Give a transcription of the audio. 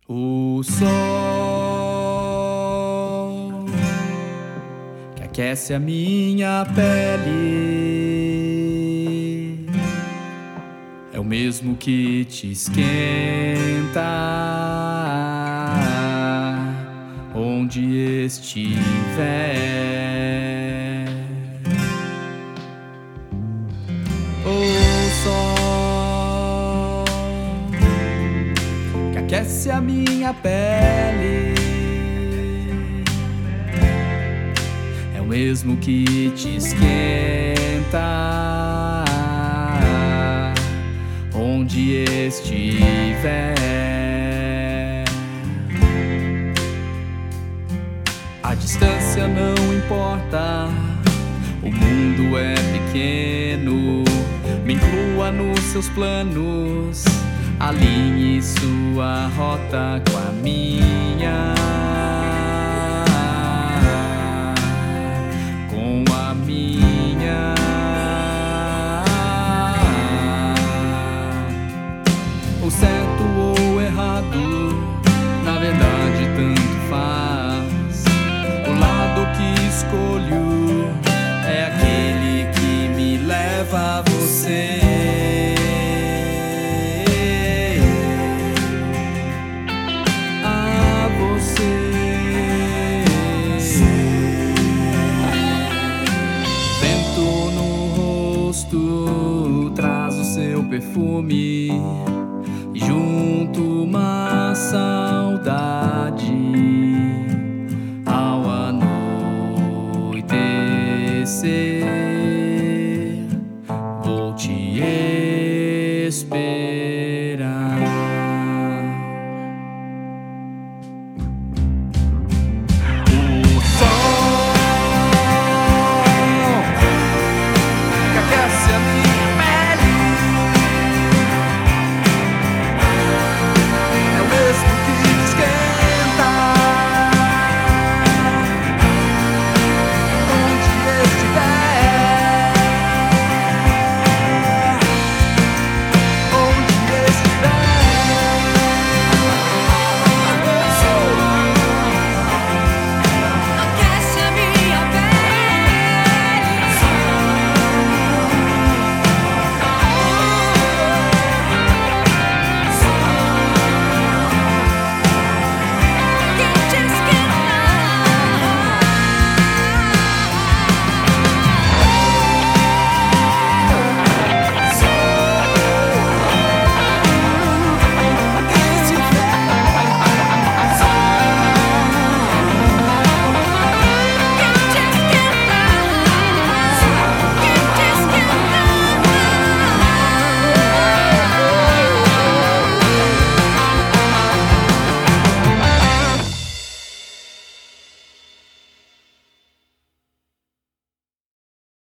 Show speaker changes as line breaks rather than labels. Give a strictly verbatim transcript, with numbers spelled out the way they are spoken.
O sol que aquece a minha pele é o mesmo que te esquenta onde estiver. O sol que aquece a minha pele é o mesmo que te esquenta onde estiver. A distância não importa, o mundo é pequeno. Me inclua nos seus planos, alinhe sua rota com a minha.